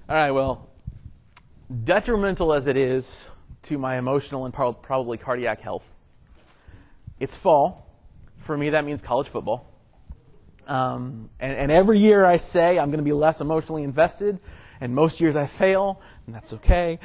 All right, well, detrimental as it is to my emotional and probably cardiac health, it's fall. For me, that means college football. And every year I say I'm going to be less emotionally invested, and most years I fail, and that's okay.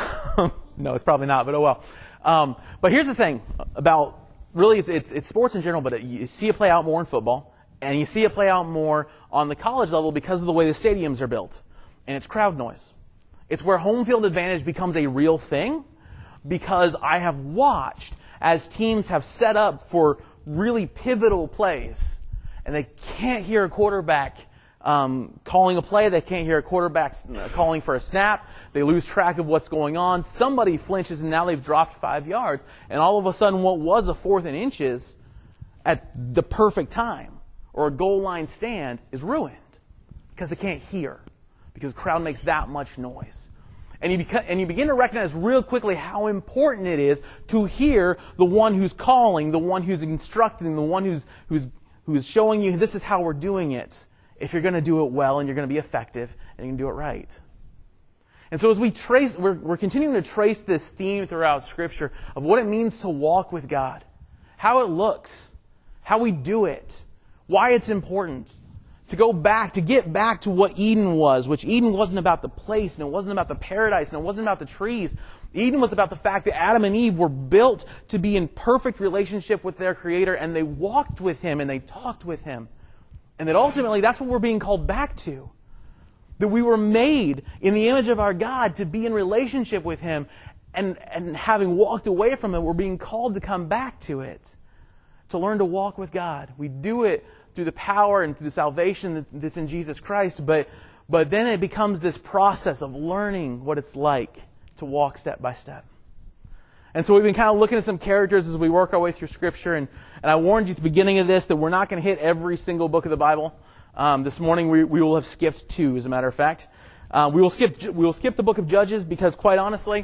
No, it's probably not, but oh well. But here's the thing about, really, it's sports in general, but you see it play out more in football, and you see it play out more on the college level because of the way the stadiums are built. And it's crowd noise. It's where home field advantage becomes a real thing, because I have watched as teams have set up for really pivotal plays, and they can't hear a quarterback calling a play. They can't hear a quarterback calling for a snap. They lose track of what's going on. Somebody flinches, and now they've dropped 5 yards. And all of a sudden, what was a 4th and inches at the perfect time, or a goal line stand, is ruined because they can't hear, because the crowd makes that much noise. And you begin to recognize real quickly how important it is to hear the one who's calling, the one who's instructing, the one who's showing you this is how we're doing it, if you're going to do it well and you're going to be effective and you can do it right. And so as we're continuing to trace this theme throughout Scripture of what it means to walk with God, how it looks, how we do it, why it's important. To get back to what Eden was, which Eden wasn't about the place, and it wasn't about the paradise, and it wasn't about the trees. Eden was about the fact that Adam and Eve were built to be in perfect relationship with their Creator, and they walked with Him, and they talked with Him. And that ultimately, that's what we're being called back to. That we were made in the image of our God to be in relationship with Him, and having walked away from it, we're being called to come back to it. To learn to walk with God. We do it through the power and through the salvation that's in Jesus Christ, but then it becomes this process of learning what it's like to walk step by step. And so we've been kind of looking at some characters as we work our way through Scripture, and I warned you at the beginning of this that we're not going to hit every single book of the Bible. This morning we will have skipped 2, as a matter of fact. We will skip the book of Judges because, quite honestly,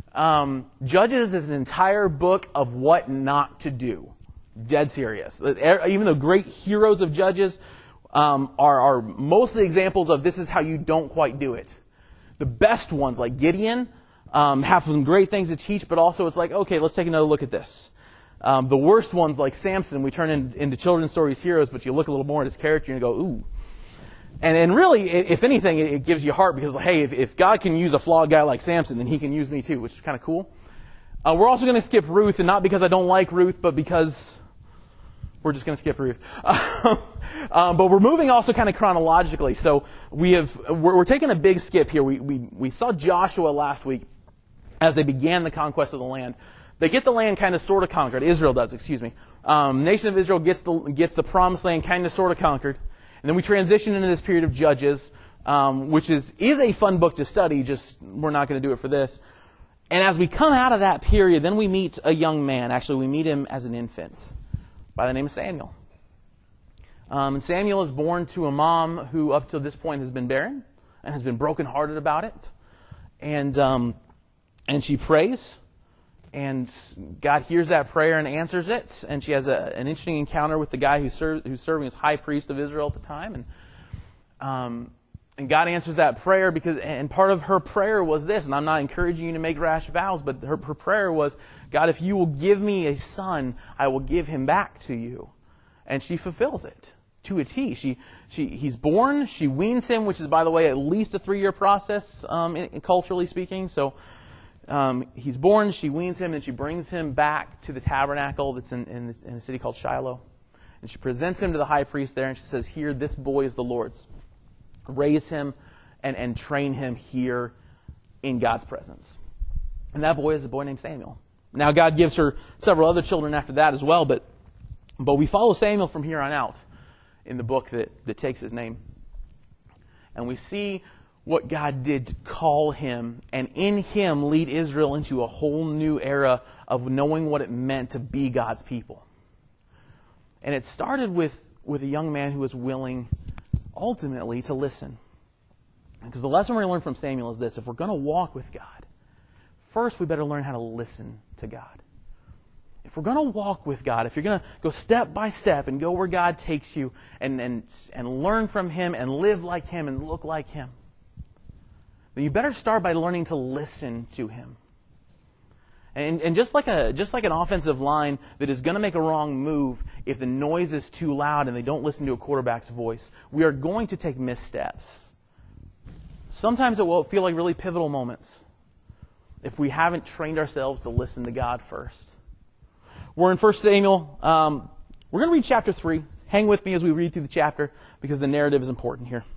Judges is an entire book of what not to do. Dead serious. Even the great heroes of Judges are mostly examples of this is how you don't quite do it. The best ones, like Gideon, have some great things to teach, but also it's like, okay, let's take another look at this. The worst ones, like Samson, we turn into children's stories heroes, but you look a little more at his character and you go, ooh. And really, if anything, it gives you heart because, hey, if God can use a flawed guy like Samson, then He can use me too, which is kind of cool. We're also going to skip Ruth, and not because I don't like Ruth, but because we're just going to skip Ruth. But we're moving also kind of chronologically. So we're taking a big skip here. We saw Joshua last week as they began the conquest of the land. They get the land kind of sort of conquered. Israel does, excuse me. Nation of Israel gets the promised land kind of sort of conquered. And then we transition into this period of Judges, which is a fun book to study, just we're not going to do it for this. And as we come out of that period, then we meet a young man. Actually, we meet him as an infant by the name of Samuel. And Samuel is born to a mom who up to this point has been barren and has been brokenhearted about it. And she prays, and God hears that prayer and answers it. And she has an interesting encounter with the guy who's serving as high priest of Israel at the time. And God answers that prayer and part of her prayer was this, and I'm not encouraging you to make rash vows, but her prayer was, God, if you will give me a son, I will give him back to you. And she fulfills it to a T. He's born, she weans him, which is, by the way, at least a 3-year process, culturally speaking. So he's born, she weans him, and she brings him back to the tabernacle that's in a city called Shiloh. And she presents him to the high priest there, and she says, here, this boy is the Lord's. Raise him and train him here in God's presence. And that boy is a boy named Samuel. Now, God gives her several other children after that as well, but we follow Samuel from here on out in the book that takes his name. And we see what God did to call him, and in him lead Israel into a whole new era of knowing what it meant to be God's people. And it started with a young man who was willing ultimately to listen. Because the lesson we're going to learn from Samuel is this: if we're going to walk with God, first we better learn how to listen to God. If we're going to walk with God, if you're going to go step by step and go where God takes you and learn from Him and live like Him and look like Him, then you better start by learning to listen to him. And just like an offensive line that is going to make a wrong move if the noise is too loud and they don't listen to a quarterback's voice, we are going to take missteps. Sometimes it will feel like really pivotal moments if we haven't trained ourselves to listen to God first. We're in 1 Samuel. We're going to read chapter 3. Hang with me as we read through the chapter because the narrative is important here.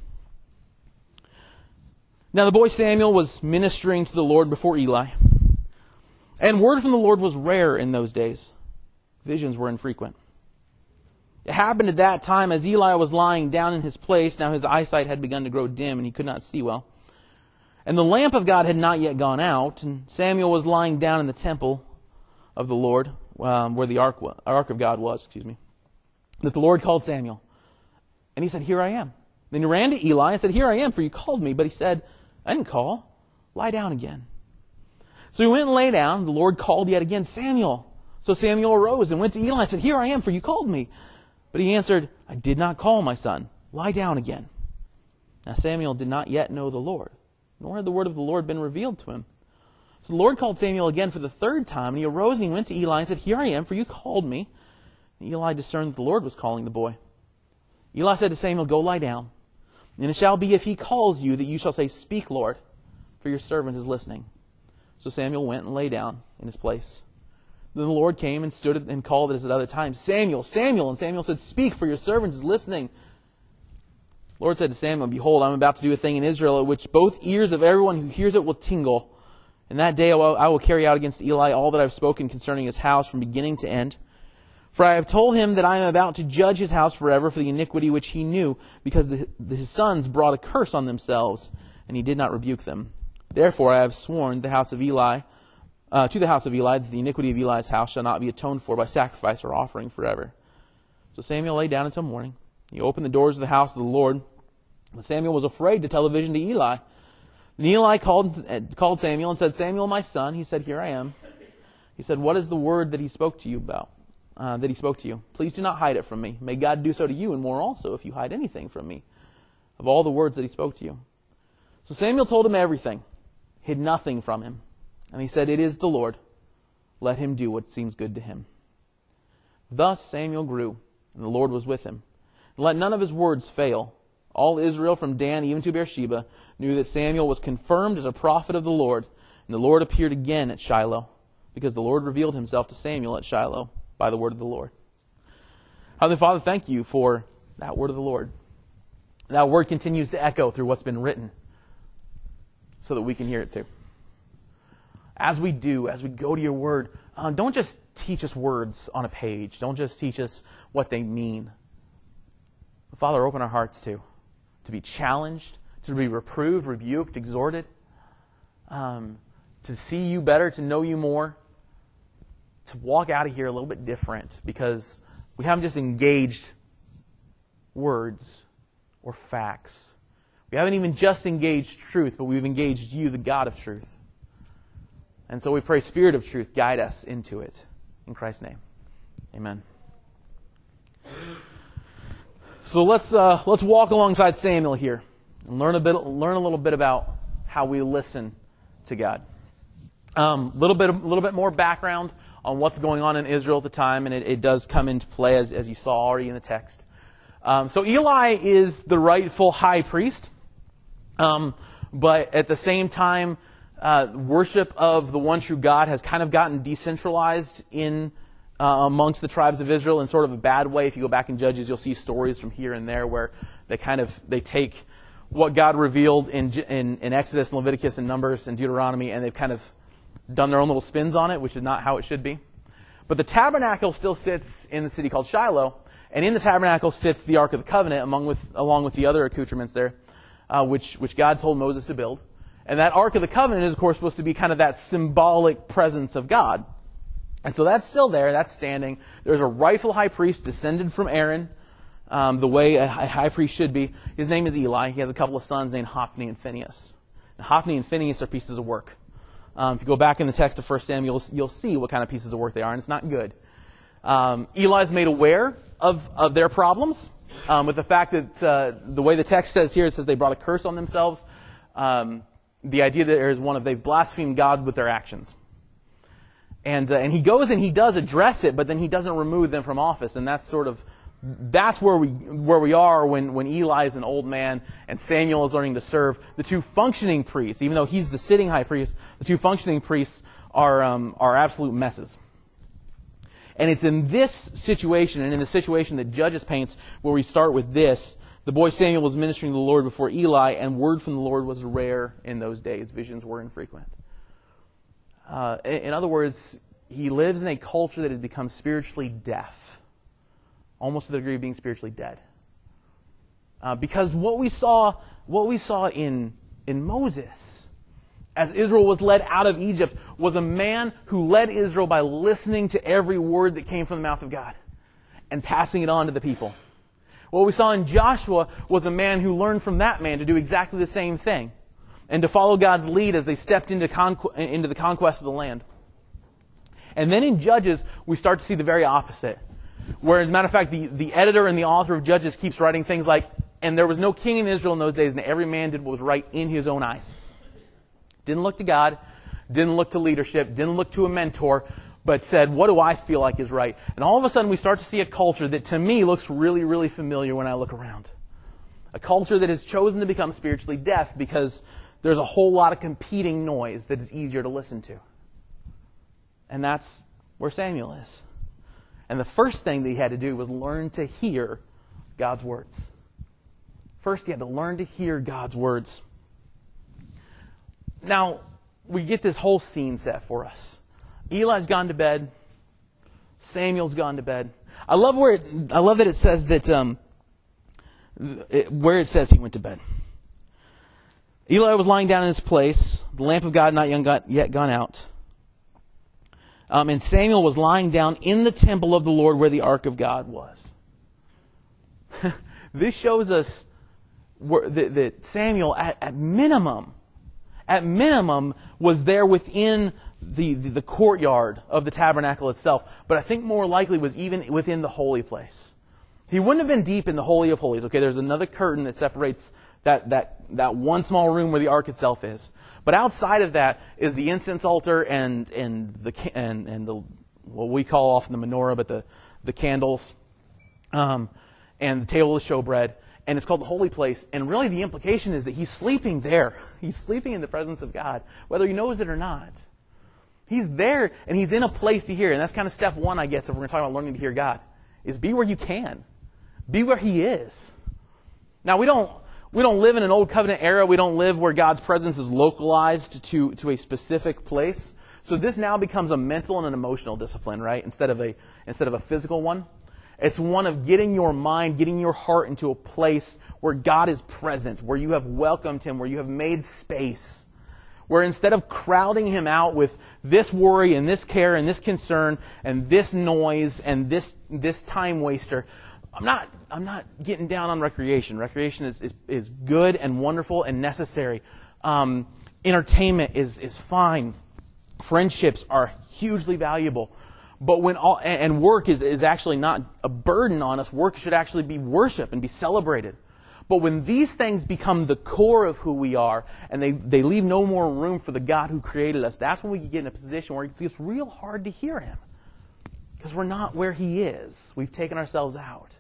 Now the boy Samuel was ministering to the Lord before Eli. And word from the Lord was rare in those days. Visions were infrequent. It happened at that time as Eli was lying down in his place. Now his eyesight had begun to grow dim and he could not see well. And the lamp of God had not yet gone out. And Samuel was lying down in the temple of the Lord, where the ark of God was, that the Lord called Samuel. And he said, "Here I am." Then he ran to Eli and said, "Here I am, for you called me." But he said, "I didn't call. Lie down again." So he went and lay down. The Lord called yet again, "Samuel." So Samuel arose and went to Eli and said, "Here I am, for you called me." But he answered, "I did not call, my son. Lie down again." Now Samuel did not yet know the Lord, nor had the word of the Lord been revealed to him. So the Lord called Samuel again for the third time, and he arose and he went to Eli and said, "Here I am, for you called me." And Eli discerned that the Lord was calling the boy. Eli said to Samuel, "Go lie down. And it shall be if he calls you that you shall say, 'Speak, Lord, for your servant is listening.'" So Samuel went and lay down in his place. Then the Lord came and stood and called at other times, "Samuel, Samuel." And Samuel said, "Speak, for your servant is listening." The Lord said to Samuel, "Behold, I am about to do a thing in Israel at which both ears of everyone who hears it will tingle. In that day I will carry out against Eli all that I have spoken concerning his house from beginning to end. For I have told him that I am about to judge his house forever for the iniquity which he knew, because his sons brought a curse on themselves, and he did not rebuke them. Therefore I have sworn to the house of Eli that the iniquity of Eli's house shall not be atoned for by sacrifice or offering forever." So Samuel lay down until morning. He opened the doors of the house of the Lord, but Samuel was afraid to tell the vision to Eli. Then Eli called Samuel and said, "Samuel, my son." He said, "Here I am." He said, "What is the word that he spoke to you about? Please do not hide it from me. May God do so to you and more also if you hide anything from me of all the words that he spoke to you." So Samuel told him everything, hid nothing from him. And he said, "It is the Lord. Let him do what seems good to him." Thus Samuel grew, and the Lord was with him. And let none of his words fail. All Israel from Dan even to Beersheba knew that Samuel was confirmed as a prophet of the Lord. And the Lord appeared again at Shiloh, because the Lord revealed himself to Samuel at Shiloh by the word of the Lord. Heavenly Father, thank you for that word of the Lord. That word continues to echo through what's been written so that we can hear it too. As we go to your word, don't just teach us words on a page. Don't just teach us what they mean. Father, open our hearts to be challenged, to be reproved, rebuked, exhorted, to see you better, to know you more, to walk out of here a little bit different because we haven't just engaged words or facts. We haven't even just engaged truth, but we've engaged you, the God of truth. And so we pray, Spirit of truth, guide us into it. In Christ's name, amen. So let's walk alongside Samuel here and learn a little bit about how we listen to God. Little bit more background on what's going on in Israel at the time, and it does come into play as you saw already in the text. So Eli is the rightful high priest, but at the same time, worship of the one true God has kind of gotten decentralized in amongst the tribes of Israel in sort of a bad way. If you go back in Judges, you'll see stories from here and there where they take what God revealed in Exodus and Leviticus and Numbers and Deuteronomy, and they've kind of done their own little spins on it, which is not how it should be. But the tabernacle still sits in the city called Shiloh, and in the tabernacle sits the Ark of the Covenant along with the other accoutrements there, which God told Moses to build. And that Ark of the Covenant is, of course, supposed to be kind of that symbolic presence of God. And so that's still there, that's standing. There's a rightful high priest descended from Aaron, the way a high priest should be. His name is Eli. He has a couple of sons named Hophni and Phinehas. And Hophni and Phinehas are pieces of work. If you go back in the text of 1 Samuel, you'll see what kind of pieces of work they are, and it's not good. Eli's made aware of their problems with the fact that the way the text says here, it says they brought a curse on themselves. the idea that there is one of they've blasphemed God with their actions. And he goes and he does address it, but then he doesn't remove them from office. And that's where we are when Eli is an old man and Samuel is learning to serve. The two functioning priests, even though he's the sitting high priest, the two functioning priests are absolute messes. And it's in this situation, and in the situation that Judges paints, where we start with this. The boy Samuel was ministering to the Lord before Eli, and word from the Lord was rare in those days. Visions were infrequent. In other words, he lives in a culture that has become spiritually deaf, almost to the degree of being spiritually dead. Because what we saw in Moses, as Israel was led out of Egypt, was a man who led Israel by listening to every word that came from the mouth of God and passing it on to the people. What we saw in Joshua was a man who learned from that man to do exactly the same thing and to follow God's lead as they stepped into the conquest of the land. And then in Judges, we start to see the very opposite. Where, as a matter of fact, the editor and the author of Judges keeps writing things like, and there was no king in Israel in those days, and every man did what was right in his own eyes. Didn't look to God, didn't look to leadership, didn't look to a mentor, but said, what do I feel like is right? And all of a sudden we start to see a culture that to me looks really, really familiar when I look around. A culture that has chosen to become spiritually deaf because there's a whole lot of competing noise that is easier to listen to. And that's where Samuel is. And the first thing that he had to do was learn to hear God's words. First, he had to learn to hear God's words. Now, we get this whole scene set for us. Eli's gone to bed. Samuel's gone to bed. I love that it says that where it says he went to bed. Eli was lying down in his place. The lamp of God not yet gone out. And Samuel was lying down in the temple of the Lord where the ark of God was. This shows us that Samuel, at minimum, was there within the courtyard of the tabernacle itself. But I think more likely was even within the holy place. He wouldn't have been deep in the Holy of Holies. Okay, there's another curtain that separates that one small room where the ark itself is. But outside of that is the incense altar and the what we call often the menorah, but the candles, and the table of showbread. And it's called the holy place. And really the implication is that he's sleeping there. He's sleeping in the presence of God, whether he knows it or not. He's there and he's in a place to hear. And that's kind of step one, I guess, if we're going to talk about learning to hear God, is be where you can. Be where he is. Now, we don't live in an old covenant era. We don't live where God's presence is localized to a specific place. So this now becomes a mental and an emotional discipline, right? Instead of a physical one. It's one of getting your mind, getting your heart into a place where God is present, where you have welcomed him, where you have made space. Where instead of crowding him out with this worry and this care and this concern and this noise and this time waster, I'm not getting down on recreation. Recreation is good and wonderful and necessary. Entertainment is fine. Friendships are hugely valuable. But and work is actually not a burden on us. Work should actually be worship and be celebrated. But when these things become the core of who we are, and they leave no more room for the God who created us, that's when we get in a position where it's real hard to hear him. Because we're not where he is. We've taken ourselves out.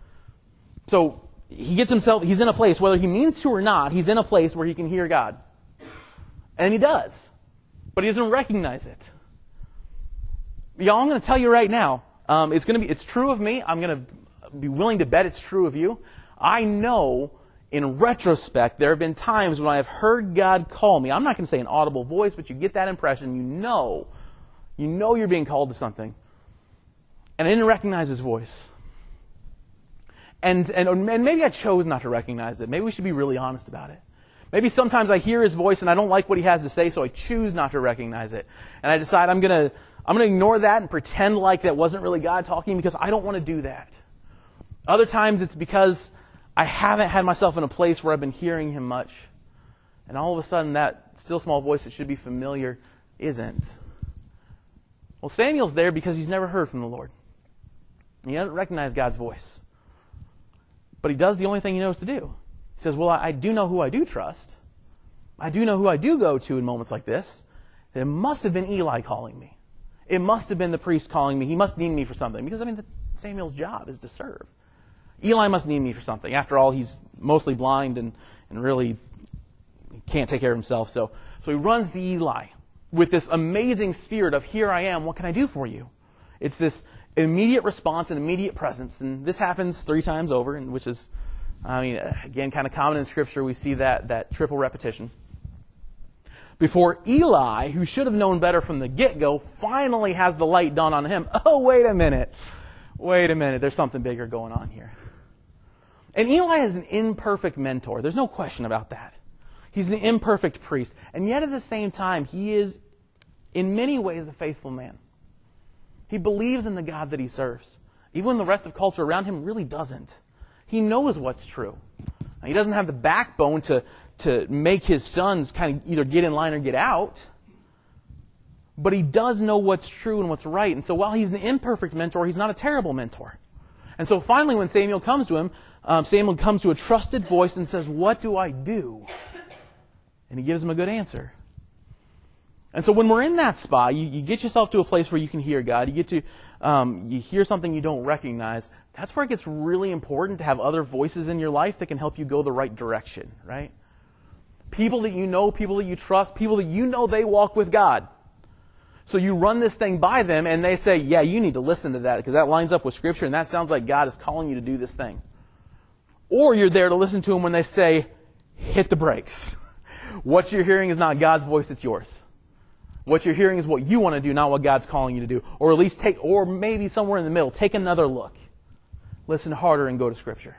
So he's in a place, whether he means to or not, he's in a place where he can hear God. And he does. But he doesn't recognize it. Y'all, I'm going to tell you right now, it's true of me. I'm going to be willing to bet it's true of you. I know, in retrospect, there have been times when I have heard God call me. I'm not going to say an audible voice, but you get that impression. You know you're being called to something. And I didn't recognize his voice. And maybe I chose not to recognize it. Maybe we should be really honest about it. Maybe sometimes I hear his voice and I don't like what he has to say, so I choose not to recognize it. And I decide I'm going to ignore that and pretend like that wasn't really God talking because I don't want to do that. Other times it's because I haven't had myself in a place where I've been hearing him much. And all of a sudden that still small voice that should be familiar isn't. Well, Samuel's there because he's never heard from the Lord. He doesn't recognize God's voice. But he does the only thing he knows to do. He says, well, I do know who I do trust. I do know who I do go to in moments like this. It must have been Eli calling me. It must have been the priest calling me. He must need me for something. Because, that's Samuel's job, is to serve. Eli must need me for something. After all, he's mostly blind and really can't take care of himself. So he runs to Eli with this amazing spirit of, here I am, what can I do for you? It's this immediate response and immediate presence. And this happens 3 times over, and which is, again, kind of common in Scripture. We see that triple repetition. Before Eli, who should have known better from the get-go, finally has the light dawn on him. Oh, wait a minute. There's something bigger going on here. And Eli is an imperfect mentor. There's no question about that. He's an imperfect priest. And yet at the same time, he is in many ways a faithful man. He believes in the God that he serves, even when the rest of culture around him really doesn't. He knows what's true. He doesn't have the backbone to make his sons kind of either get in line or get out. But he does know what's true and what's right. And so while he's an imperfect mentor, he's not a terrible mentor. And so finally when Samuel comes to him, Samuel comes to a trusted voice and says, what do I do? And he gives him a good answer. And so when we're in that spot, you get yourself to a place where you can hear God. You get to, you hear something you don't recognize. That's where it gets really important to have other voices in your life that can help you go the right direction, right? People that you know, people that you trust, people that you know they walk with God. So you run this thing by them and they say, yeah, you need to listen to that because that lines up with Scripture and that sounds like God is calling you to do this thing. Or you're there to listen to them when they say, hit the brakes. What you're hearing is not God's voice, it's yours. What you're hearing is what you want to do, not what God's calling you to do. Or at least or maybe somewhere in the middle, take another look. Listen harder and go to Scripture.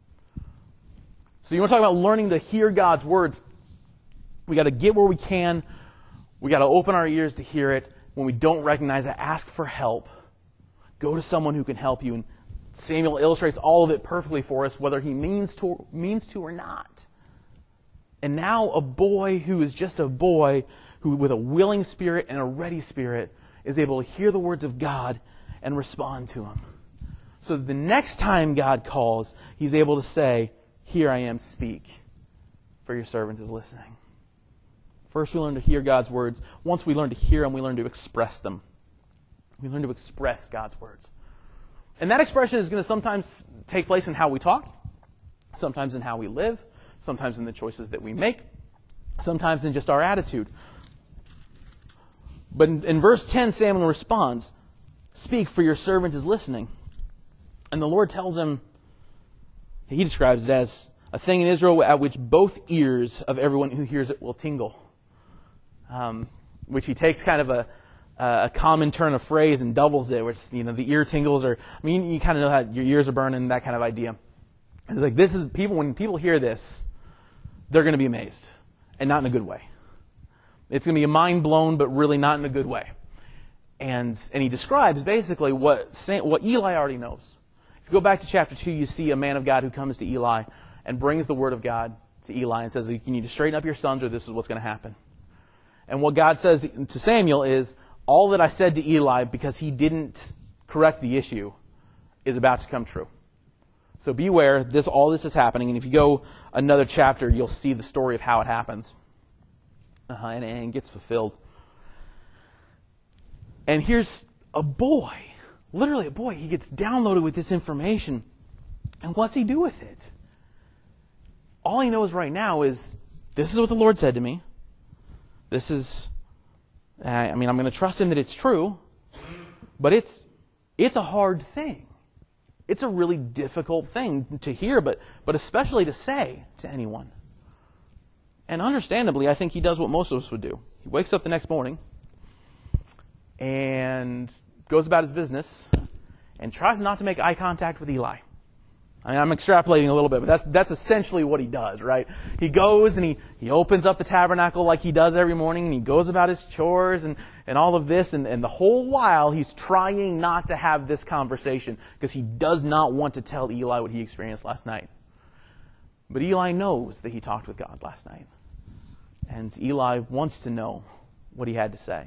So you want to talk about learning to hear God's words. We got to get where we can. We got to open our ears to hear it. When we don't recognize it, ask for help. Go to someone who can help you. And Samuel illustrates all of it perfectly for us, whether he means to or not. And now a boy who is just a boy, who with a willing spirit and a ready spirit is able to hear the words of God and respond to them. So the next time God calls, he's able to say, here I am, speak, for your servant is listening. First, we learn to hear God's words. Once we learn to hear them, we learn to express them. We learn to express God's words. And that expression is going to sometimes take place in how we talk, sometimes in how we live, sometimes in the choices that we make, sometimes in just our attitude. But in verse 10, Samuel responds, speak, for your servant is listening. And the Lord tells him, he describes it as a thing in Israel at which both ears of everyone who hears it will tingle. Which he takes kind of a common turn of phrase and doubles it, which, the ear tingles, or, you kind of know how your ears are burning, that kind of idea. It's like, when people hear this, they're going to be amazed, and not in a good way. It's going to be a mind blown, but really not in a good way. And he describes basically what Eli already knows. If you go back to chapter 2, you see a man of God who comes to Eli and brings the word of God to Eli and says, you need to straighten up your sons or this is what's going to happen. And what God says to Samuel is, all that I said to Eli because he didn't correct the issue is about to come true. So beware, all this is happening. And if you go another chapter, you'll see the story of how it happens. And gets fulfilled. And here's a boy, literally a boy. He gets downloaded with this information. And what's he do with it? All he knows right now is, this is what the Lord said to me. This is, I'm going to trust him that it's true. But it's a hard thing. It's a really difficult thing to hear, but especially to say to anyone. And understandably, I think he does what most of us would do. He wakes up the next morning and goes about his business and tries not to make eye contact with Eli. I'm extrapolating a little bit, but that's essentially what he does, right? He goes and he opens up the tabernacle like he does every morning, and he goes about his chores and all of this, and the whole while he's trying not to have this conversation because he does not want to tell Eli what he experienced last night. But Eli knows that he talked with God last night. And Eli wants to know what he had to say.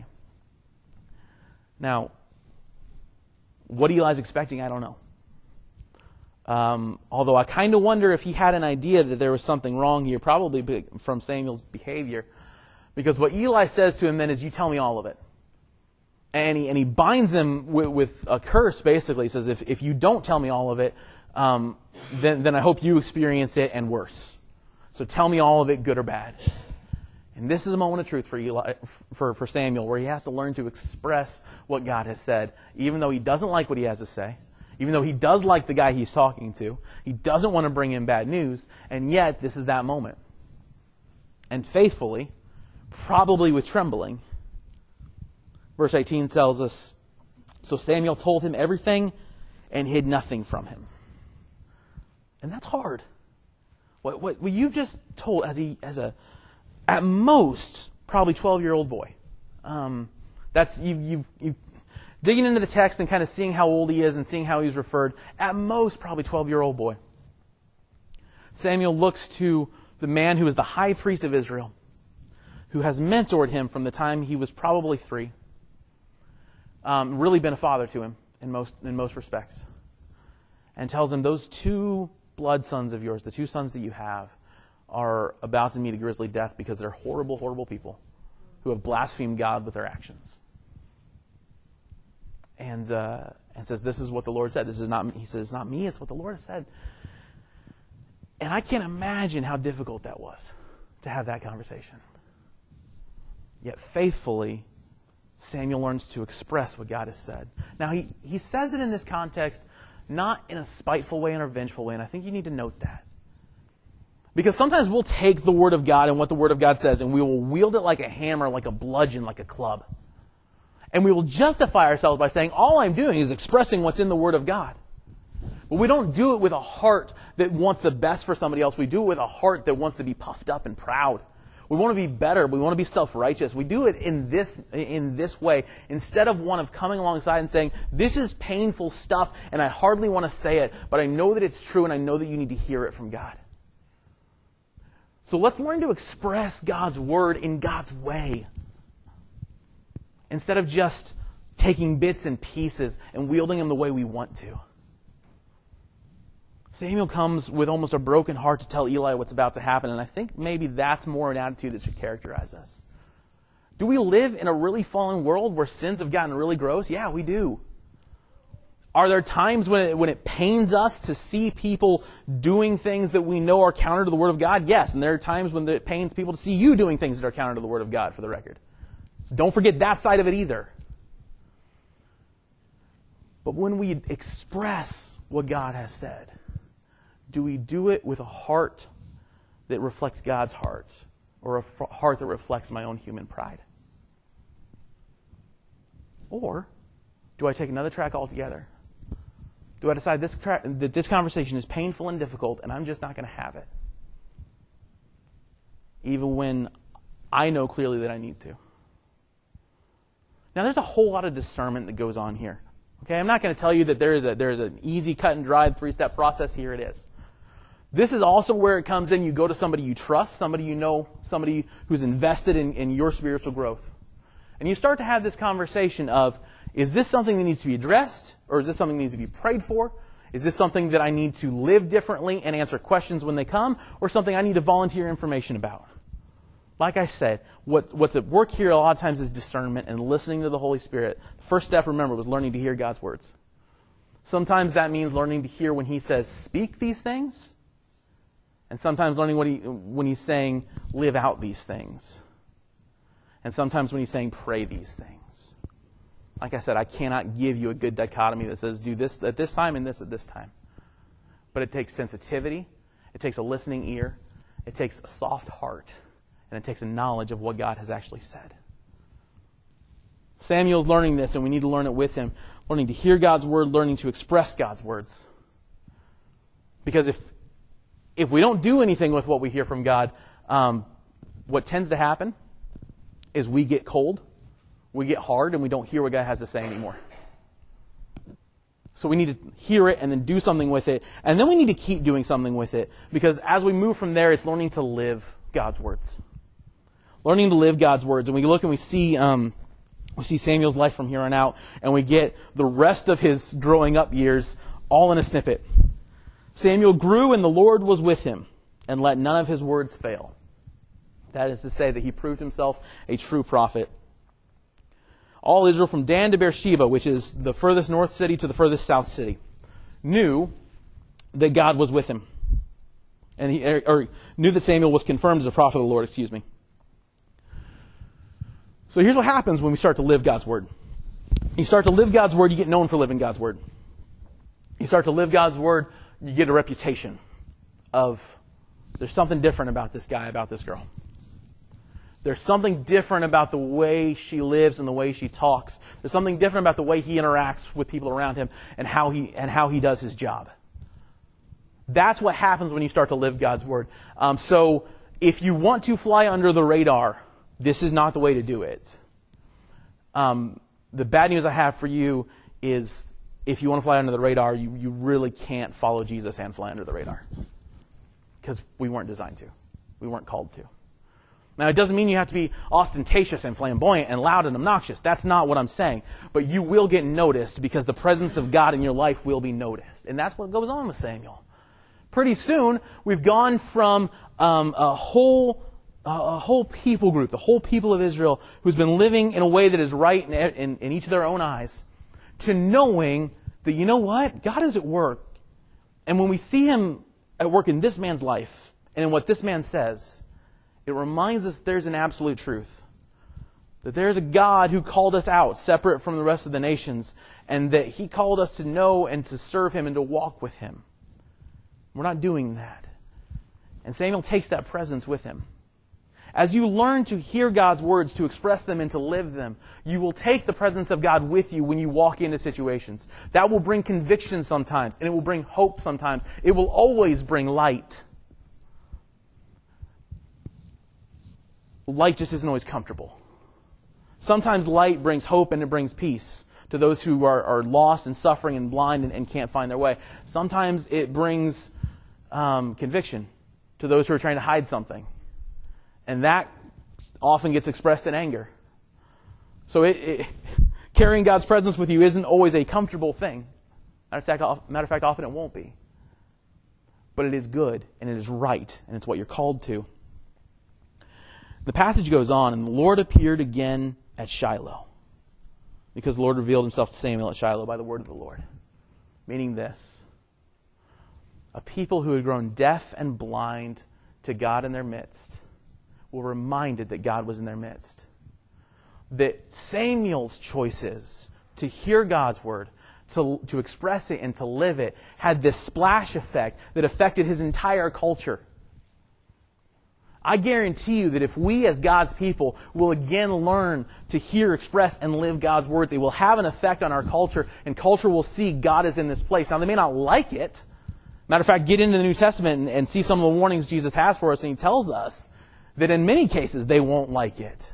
Now, what Eli's expecting, I don't know. Although I kind of wonder if he had an idea that there was something wrong here, probably from Samuel's behavior. Because what Eli says to him then is, you tell me all of it. And he binds him with a curse, basically. He says, if you don't tell me all of it, then I hope you experience it and worse. So tell me all of it, good or bad. And this is a moment of truth for Eli, for Samuel, where he has to learn to express what God has said, even though he doesn't like what he has to say, even though he does like the guy he's talking to. He doesn't want to bring him bad news, and yet this is that moment. And faithfully, probably with trembling, verse 18 tells us, so Samuel told him everything and hid nothing from him. And that's hard. What you've just told as a at most probably 12-year-old boy. That's you digging into the text and kind of seeing how old he is and seeing how he's referred. At most probably 12-year-old boy. Samuel looks to the man who is the high priest of Israel, who has mentored him from the time he was probably 3. Really been a father to him in most respects. And tells him, those 2 blood sons of yours, the 2 sons that you have, are about to meet a grisly death because they're horrible, horrible people who have blasphemed God with their actions. And says, this is what the Lord said. This is not me. He says, it's not me, it's what the Lord has said. And I can't imagine how difficult that was to have that conversation. Yet faithfully, Samuel learns to express what God has said. Now, he says it in this context, not in a spiteful way and a vengeful way, and I think you need to note that. Because sometimes we'll take the Word of God and what the Word of God says, and we will wield it like a hammer, like a bludgeon, like a club. And we will justify ourselves by saying, all I'm doing is expressing what's in the Word of God. But we don't do it with a heart that wants the best for somebody else. We do it with a heart that wants to be puffed up and proud. We want to be better. We want to be self-righteous. We do it in this way instead of one of coming alongside and saying, this is painful stuff and I hardly want to say it, but I know that it's true and I know that you need to hear it from God. So let's learn to express God's Word in God's way instead of just taking bits and pieces and wielding them the way we want to. Samuel comes with almost a broken heart to tell Eli what's about to happen, and I think maybe that's more an attitude that should characterize us. Do we live in a really fallen world where sins have gotten really gross? Yeah, we do. Are there times when it pains us to see people doing things that we know are counter to the Word of God? Yes, and there are times when it pains people to see you doing things that are counter to the Word of God, for the record. So don't forget that side of it either. But when we express what God has said, do we do it with a heart that reflects God's heart, or a heart that reflects my own human pride? Or do I take another track altogether? Do I decide that this conversation is painful and difficult and I'm just not going to have it? Even when I know clearly that I need to. Now there's a whole lot of discernment that goes on here. Okay, I'm not going to tell you that there is an easy cut and dried 3-step process. Here it is. This is also where it comes in. You go to somebody you trust, somebody you know, somebody who's invested in your spiritual growth. And you start to have this conversation of, is this something that needs to be addressed? Or is this something that needs to be prayed for? Is this something that I need to live differently and answer questions when they come? Or something I need to volunteer information about? Like I said, what's at work here a lot of times is discernment and listening to the Holy Spirit. The first step, remember, was learning to hear God's words. Sometimes that means learning to hear when He says, speak these things. And sometimes learning when He's saying, live out these things. And sometimes when He's saying, pray these things. Like I said, I cannot give you a good dichotomy that says, do this at this time and this at this time. But it takes sensitivity. It takes a listening ear. It takes a soft heart. And it takes a knowledge of what God has actually said. Samuel's learning this, and we need to learn it with him. Learning to hear God's word, learning to express God's words. Because if we don't do anything with what we hear from God, what tends to happen is we get cold, we get hard, and we don't hear what God has to say anymore. So we need to hear it and then do something with it. And then we need to keep doing something with it. Because as we move from there, it's learning to live God's words. Learning to live God's words. And we look and we see Samuel's life from here on out. And we get the rest of his growing up years all in a snippet. Samuel grew and the Lord was with him, and let none of his words fail. That is to say that he proved himself a true prophet. All Israel from Dan to Beersheba, which is the furthest north city to the furthest south city, knew that God was with him. And knew that Samuel was confirmed as a prophet of the Lord, So here's what happens when we start to live God's Word. You start to live God's Word, you get known for living God's Word. You start to live God's Word, you get a reputation of there's something different about this guy, about this girl. There's something different about the way she lives and the way she talks. There's something different about the way he interacts with people around him and how he does his job. That's what happens when you start to live God's Word. So if you want to fly under the radar, this is not the way to do it. The bad news I have for you is if you want to fly under the radar, you really can't follow Jesus and fly under the radar. Because we weren't designed to. We weren't called to. Now, it doesn't mean you have to be ostentatious and flamboyant and loud and obnoxious. That's not what I'm saying. But you will get noticed because the presence of God in your life will be noticed. And that's what goes on with Samuel. Pretty soon, we've gone from a whole people group, the whole people of Israel, who's been living in a way that is right in each of their own eyes, to knowing that, you know what? God is at work. And when we see Him at work in this man's life and in what this man says, it reminds us there's an absolute truth. That there's a God who called us out, separate from the rest of the nations, and that He called us to know and to serve Him and to walk with Him. We're not doing that. And Samuel takes that presence with him. As you learn to hear God's words, to express them and to live them, you will take the presence of God with you when you walk into situations. That will bring conviction sometimes, and it will bring hope sometimes. It will always bring light. Light just isn't always comfortable. Sometimes light brings hope and it brings peace to those who are lost and suffering and blind and can't find their way. Sometimes it brings conviction to those who are trying to hide something. And that often gets expressed in anger. So carrying God's presence with you isn't always a comfortable thing. Matter of fact, often it won't be. But it is good, and it is right, and it's what you're called to. The passage goes on, and the Lord appeared again at Shiloh, because the Lord revealed Himself to Samuel at Shiloh by the word of the Lord. Meaning this: a people who had grown deaf and blind to God in their midst were reminded that God was in their midst. That Samuel's choices to hear God's word, to express it and to live it, had this splash effect that affected his entire culture. I guarantee you that if we as God's people will again learn to hear, express, and live God's words, it will have an effect on our culture, and culture will see God is in this place. Now, they may not like it. Matter of fact, get into the New Testament and see some of the warnings Jesus has for us, and He tells us that in many cases they won't like it.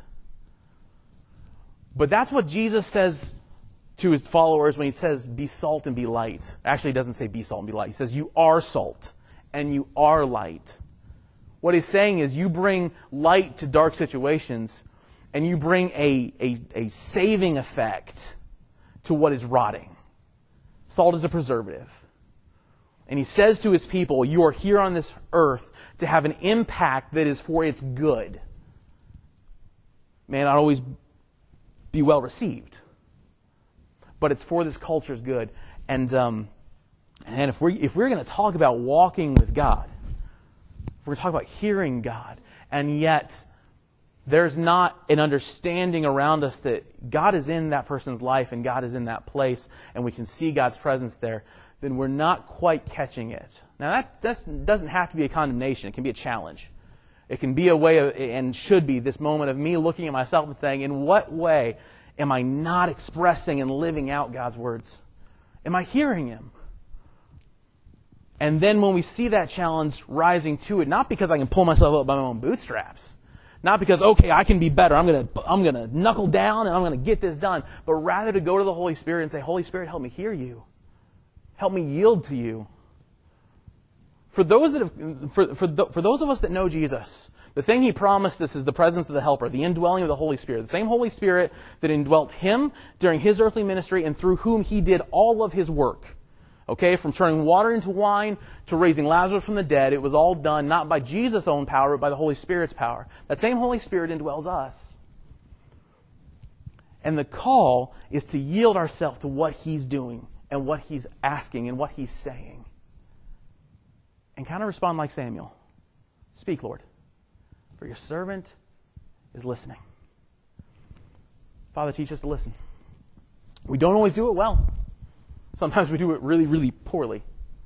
But that's what Jesus says to His followers when He says, be salt and be light. Actually, He doesn't say be salt and be light. He says, you are salt and you are light. What He's saying is you bring light to dark situations, and you bring a saving effect to what is rotting. Salt is a preservative. And He says to His people, you are here on this earth to have an impact that is for its good. May not always be well received, but it's for this culture's good. And if we're going to talk about walking with God, if we're going to talk about hearing God, and yet there's not an understanding around us that God is in that person's life and God is in that place, and we can see God's presence there, then we're not quite catching it. Now, that doesn't have to be a condemnation. It can be a challenge. It can be a way of, and should be, this moment of me looking at myself and saying, in what way am I not expressing and living out God's words? Am I hearing Him? And then when we see that challenge rising to it, not because I can pull myself up by my own bootstraps, not because, okay, I can be better, I'm going to knuckle down and I'm going to get this done, but rather to go to the Holy Spirit and say, Holy Spirit, help me hear You. Help me yield to You. For those of us that know Jesus, the thing He promised us is the presence of the Helper, the indwelling of the Holy Spirit. The same Holy Spirit that indwelt Him during His earthly ministry and through whom He did all of His work. Okay, from turning water into wine to raising Lazarus from the dead, it was all done not by Jesus' own power, but by the Holy Spirit's power. That same Holy Spirit indwells us. And the call is to yield ourselves to what He's doing and what He's asking and what He's saying. And kind of respond like Samuel. Speak, Lord, for your servant is listening. Father, teach us to listen. We don't always do it well. Sometimes we do it really, really poorly.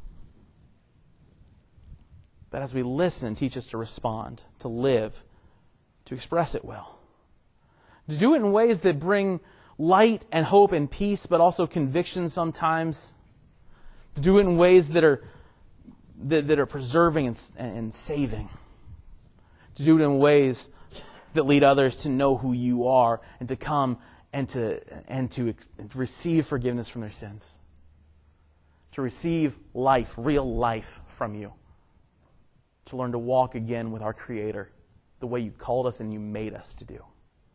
But as we listen, teach us to respond, to live, to express it well. To do it in ways that bring light and hope and peace, but also conviction sometimes. To do it in ways that are preserving and saving. To do it in ways that lead others to know who you are and to come and to receive forgiveness from their sins. To receive life, real life from you. To learn to walk again with our Creator the way you called us and you made us to do.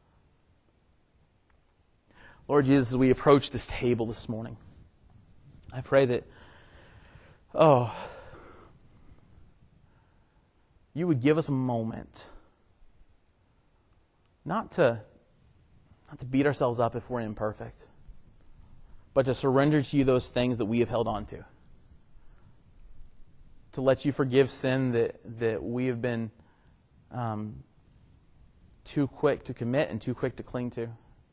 Lord Jesus, as we approach this table this morning, I pray that, you would give us a moment not to beat ourselves up if we're imperfect, but to surrender to you those things that we have held on to. To let you forgive sin that we have been too quick to commit and too quick to cling to.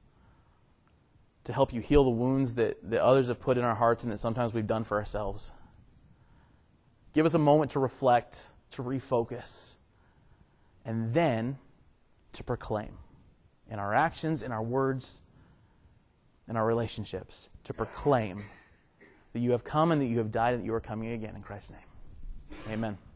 To help you heal the wounds that others have put in our hearts and that sometimes we've done for ourselves. Give us a moment to reflect, to refocus, and then to proclaim in our actions, in our words, in our relationships, to proclaim that you have come and that you have died and that you are coming again in Christ's name. Amen.